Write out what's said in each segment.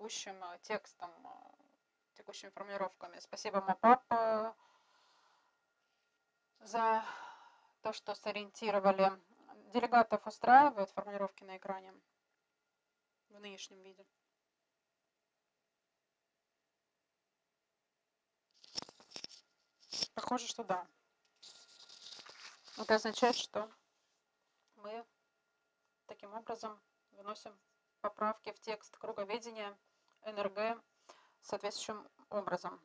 текущим текстом, текущими формулировками. Спасибо, МОПАП, за то, что сориентировали. Делегатов устраивают формулировки на экране в нынешнем виде? Похоже, что да. Это означает, что мы таким образом выносим поправки в текст круговедения НРГ соответствующим образом.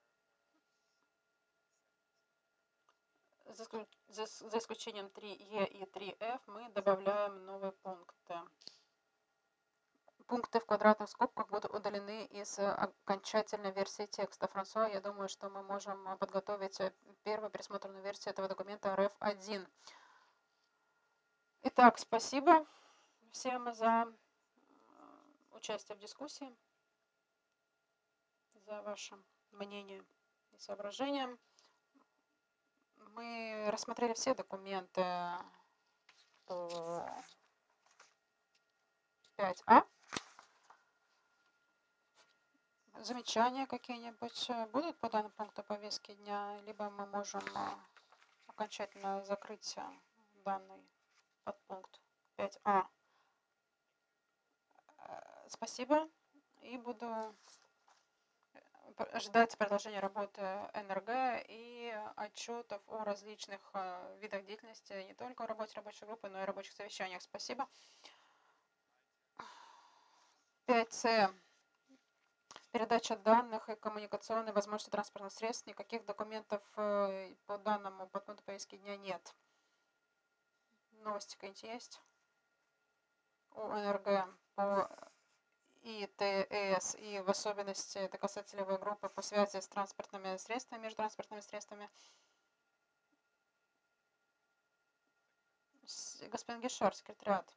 За исключением 3Е и 3F мы добавляем новые пункты. Пункты в квадратных скобках будут удалены из окончательной версии текста. Франсуа, я думаю, что мы можем подготовить первую пересмотренную версию этого документа RF1. Итак, спасибо всем за участие в дискуссии, за ваше мнение и соображения. Мы рассмотрели все документы по 5А. Замечания какие-нибудь будут по данному пункту повестки дня, либо мы можем окончательно закрыть данный подпункт 5А. Спасибо, и буду ждать продолжения работы НРГ и отчетов о различных видах деятельности, не только о работе рабочей группы, но и рабочих совещаниях. Спасибо. 5С. Передача данных и коммуникационные возможности транспортных средств. Никаких документов по данному подпункту повестки дня нет. Новости какие-нибудь есть? О НРГ по ИТС и в особенности это касается целевой группы по связи с транспортными средствами, между транспортными средствами. Господин Гишар, секретариат.